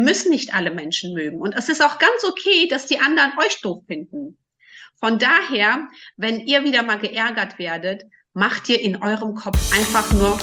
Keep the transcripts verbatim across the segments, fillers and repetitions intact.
müssen nicht alle Menschen mögen. Und es ist auch ganz okay, dass die anderen euch doof finden. Von daher, wenn ihr wieder mal geärgert werdet, macht ihr in eurem Kopf einfach nur...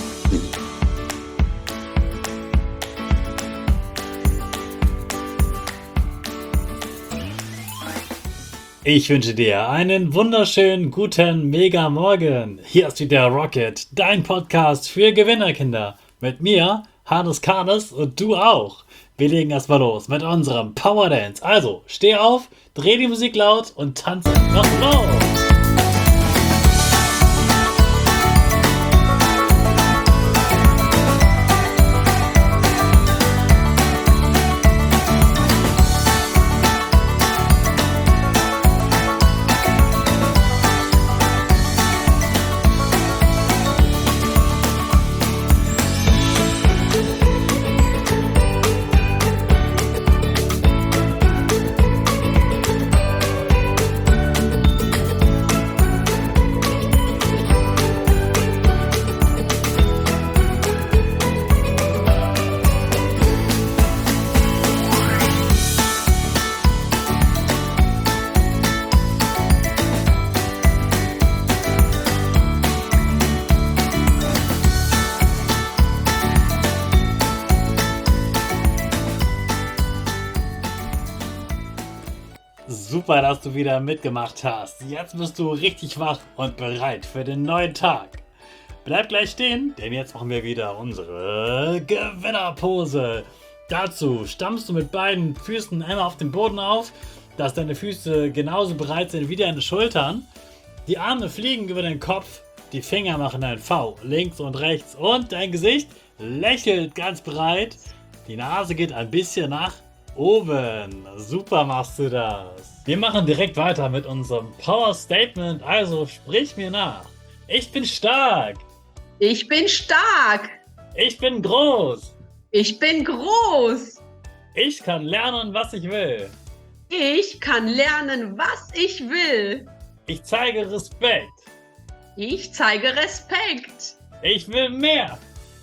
Ich wünsche dir einen wunderschönen guten Mega Morgen. Hier ist wieder Rocket, dein Podcast für Gewinnerkinder. Mit mir, Hannes Karnes, und du auch. Wir legen erstmal los mit unserem Power Dance. Also, steh auf, dreh die Musik laut und tanze einfach los. Super, dass du wieder mitgemacht hast. Jetzt bist du richtig wach und bereit für den neuen Tag. Bleib gleich stehen, denn jetzt machen wir wieder unsere Gewinnerpose. Dazu stammst du mit beiden Füßen einmal auf den Boden auf, dass deine Füße genauso breit sind wie deine Schultern. Die Arme fliegen über den Kopf, die Finger machen ein V links und rechts und dein Gesicht lächelt ganz breit. Die Nase geht ein bisschen nach oben. Super machst du das. Wir machen direkt weiter mit unserem Power Statement, also sprich mir nach. Ich bin stark. Ich bin stark. Ich bin groß. Ich bin groß. Ich kann lernen, was ich will. Ich kann lernen, was ich will. Ich zeige Respekt. Ich zeige Respekt. Ich will mehr.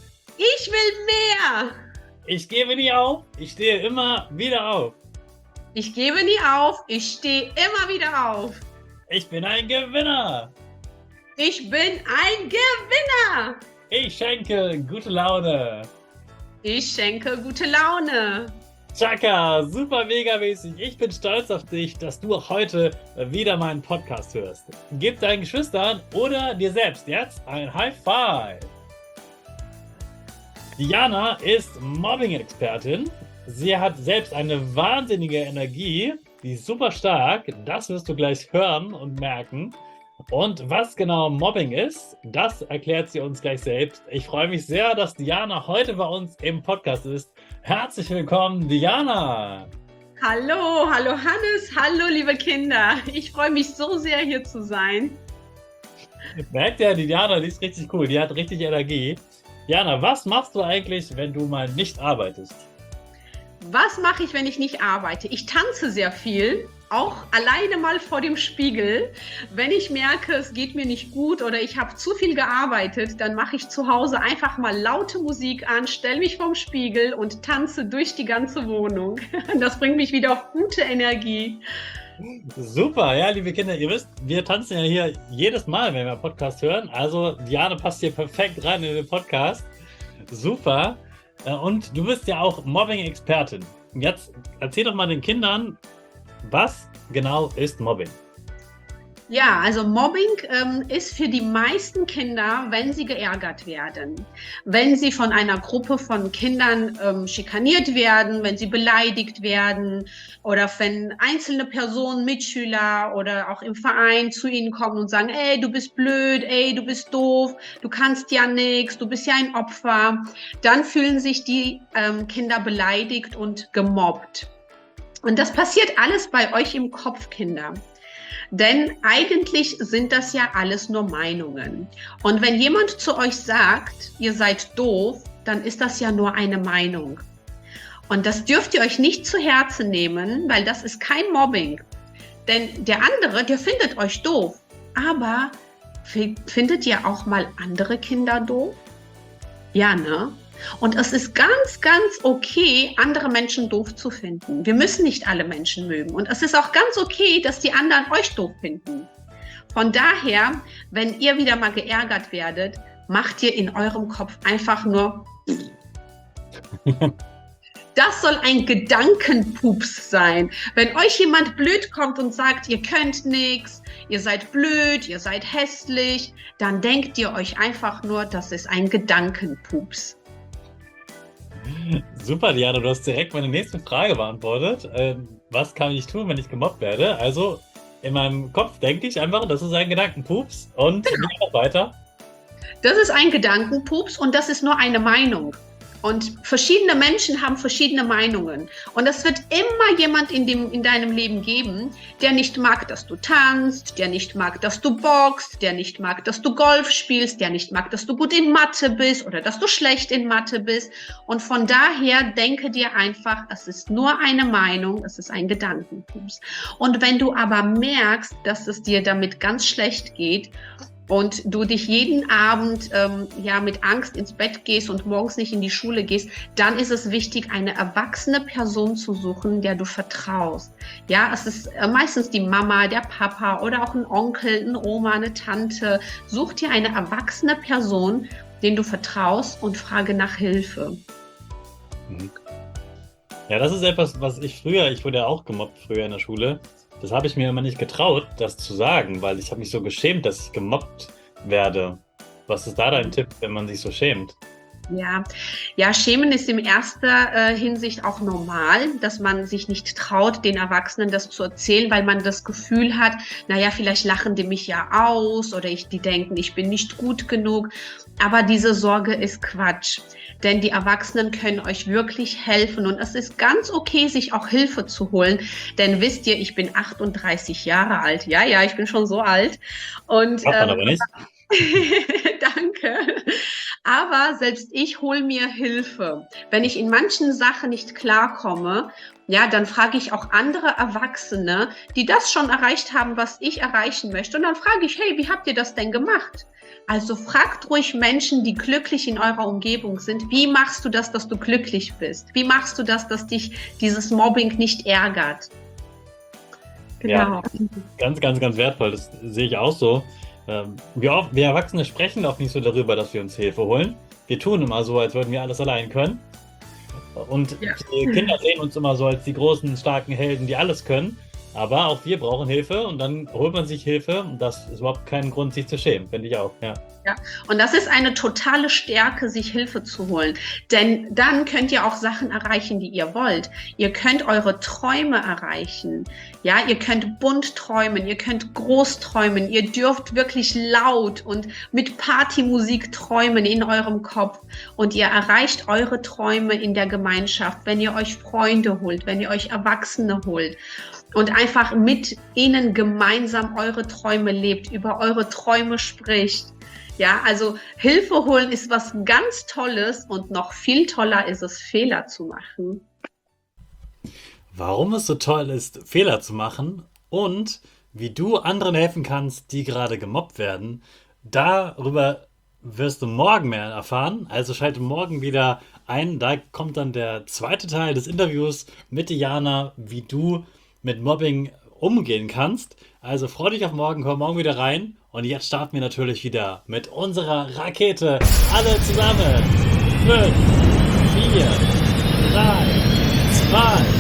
Ich will mehr. Ich gebe nie auf. Ich stehe immer wieder auf. Ich gebe nie auf. Ich stehe immer wieder auf. Ich bin ein Gewinner. Ich bin ein Gewinner. Ich schenke gute Laune. Ich schenke gute Laune. Chaka, super mega mäßig. Ich bin stolz auf dich, dass du auch heute wieder meinen Podcast hörst. Gib deinen Geschwistern oder dir selbst jetzt ein High Five. Diana ist Mobbing-Expertin. Sie hat selbst eine wahnsinnige Energie, die ist super stark. Das wirst du gleich hören und merken. Und was genau Mobbing ist, das erklärt sie uns gleich selbst. Ich freue mich sehr, dass Diana heute bei uns im Podcast ist. Herzlich willkommen, Diana! Hallo, hallo Hannes, hallo liebe Kinder. Ich freue mich so sehr, hier zu sein. Merkt ihr, die Diana, die ist richtig cool, die hat richtig Energie. Diana, was machst du eigentlich, wenn du mal nicht arbeitest? Was mache ich, wenn ich nicht arbeite? Ich tanze sehr viel, auch alleine mal vor dem Spiegel. Wenn ich merke, es geht mir nicht gut oder ich habe zu viel gearbeitet, dann mache ich zu Hause einfach mal laute Musik an, stelle mich vorm Spiegel und tanze durch die ganze Wohnung. Das bringt mich wieder auf gute Energie. Super, ja, liebe Kinder, ihr wisst, wir tanzen ja hier jedes Mal, wenn wir einen Podcast hören. Also Diana passt hier perfekt rein in den Podcast. Super. Und du bist ja auch Mobbing-Expertin. Jetzt erzähl doch mal den Kindern, was genau ist Mobbing? Ja, also Mobbing ähm, ist für die meisten Kinder, wenn sie geärgert werden, wenn sie von einer Gruppe von Kindern ähm, schikaniert werden, wenn sie beleidigt werden oder wenn einzelne Personen, Mitschüler oder auch im Verein zu ihnen kommen und sagen, ey, du bist blöd, ey, du bist doof, du kannst ja nichts, du bist ja ein Opfer, dann fühlen sich die ähm, Kinder beleidigt und gemobbt. Und das passiert alles bei euch im Kopf, Kinder. Denn eigentlich sind das ja alles nur Meinungen. Und wenn jemand zu euch sagt, ihr seid doof, dann ist das ja nur eine Meinung. Und das dürft ihr euch nicht zu Herzen nehmen, weil das ist kein Mobbing. Denn der andere, der findet euch doof. Aber findet ihr auch mal andere Kinder doof? Ja, ne? Und es ist ganz, ganz okay, andere Menschen doof zu finden. Wir müssen nicht alle Menschen mögen. Und es ist auch ganz okay, dass die anderen euch doof finden. Von daher, wenn ihr wieder mal geärgert werdet, macht ihr in eurem Kopf einfach nur... Das soll ein Gedankenpups sein. Wenn euch jemand blöd kommt und sagt, ihr könnt nichts, ihr seid blöd, ihr seid hässlich, dann denkt ihr euch einfach nur, das ist ein Gedankenpups. Super, Diana, du hast direkt meine nächste Frage beantwortet. Ähm, was kann ich tun, wenn ich gemobbt werde? Also in meinem Kopf denke ich einfach, das ist ein Gedankenpups und Genau. wie noch weiter. Das ist ein Gedankenpups und das ist nur eine Meinung. Und verschiedene Menschen haben verschiedene Meinungen. Und es wird immer jemand in, dem, in deinem Leben geben, der nicht mag, dass du tanzt, der nicht mag, dass du boxst, der nicht mag, dass du Golf spielst, der nicht mag, dass du gut in Mathe bist oder dass du schlecht in Mathe bist. Und von daher denke dir einfach, es ist nur eine Meinung, es ist ein Gedankenpups. Und wenn du aber merkst, dass es dir damit ganz schlecht geht, und du dich jeden Abend ähm, ja mit Angst ins Bett gehst und morgens nicht in die Schule gehst, dann ist es wichtig, eine erwachsene Person zu suchen, der du vertraust. Ja, es ist äh, meistens die Mama, der Papa oder auch ein Onkel, eine Oma, eine Tante. Such dir eine erwachsene Person, den du vertraust und frage nach Hilfe. Ja, das ist etwas, was ich früher, ich wurde ja auch gemobbt früher in der Schule. Das habe ich mir immer nicht getraut, das zu sagen, weil ich habe mich so geschämt, dass ich gemobbt werde. Was ist da dein Tipp, wenn man sich so schämt? Ja, ja, Schämen ist in erster äh, Hinsicht auch normal, dass man sich nicht traut, den Erwachsenen das zu erzählen, weil man das Gefühl hat, naja, vielleicht lachen die mich ja aus oder ich, die denken, ich bin nicht gut genug. Aber diese Sorge ist Quatsch, denn die Erwachsenen können euch wirklich helfen und es ist ganz okay, sich auch Hilfe zu holen, denn wisst ihr, ich bin achtunddreißig Jahre alt. Ja, ja, ich bin schon so alt. Und, Macht man ähm, aber nicht. Danke. Aber selbst ich hole mir Hilfe. Wenn ich in manchen Sachen nicht klarkomme, ja, dann frage ich auch andere Erwachsene, die das schon erreicht haben, was ich erreichen möchte. Und dann frage ich, hey, wie habt ihr das denn gemacht? Also fragt ruhig Menschen, die glücklich in eurer Umgebung sind, wie machst du das, dass du glücklich bist? Wie machst du das, dass dich dieses Mobbing nicht ärgert? Ja, Genau. ganz, ganz, ganz wertvoll. Das sehe ich auch so. Ähm, Wir, oft, wir Erwachsene sprechen auch nicht so darüber, dass wir uns Hilfe holen. Wir tun immer so, als würden wir alles allein können. Und Ja. die Kinder sehen uns immer so als die großen, starken Helden, die alles können. Aber auch wir brauchen Hilfe und dann holt man sich Hilfe und das ist überhaupt kein Grund, sich zu schämen, finde ich auch. Ja. Ja, und das ist eine totale Stärke, sich Hilfe zu holen. Denn dann könnt ihr auch Sachen erreichen, die ihr wollt. Ihr könnt eure Träume erreichen. Ja, ihr könnt bunt träumen, ihr könnt groß träumen. Ihr dürft wirklich laut und mit Partymusik träumen in eurem Kopf. Und ihr erreicht eure Träume in der Gemeinschaft, wenn ihr euch Freunde holt, wenn ihr euch Erwachsene holt. Und einfach mit ihnen gemeinsam eure Träume lebt, über eure Träume spricht. Ja, also Hilfe holen ist was ganz Tolles und noch viel toller ist es, Fehler zu machen. Warum es so toll ist, Fehler zu machen und wie du anderen helfen kannst, die gerade gemobbt werden, darüber wirst du morgen mehr erfahren. Also schalte morgen wieder ein. Da kommt dann der zweite Teil des Interviews mit Diana, wie du mit Mobbing umgehen kannst. Also freu dich auf morgen, komm morgen wieder rein. Und jetzt starten wir natürlich wieder mit unserer Rakete. Alle zusammen. fünf, vier, drei, zwei,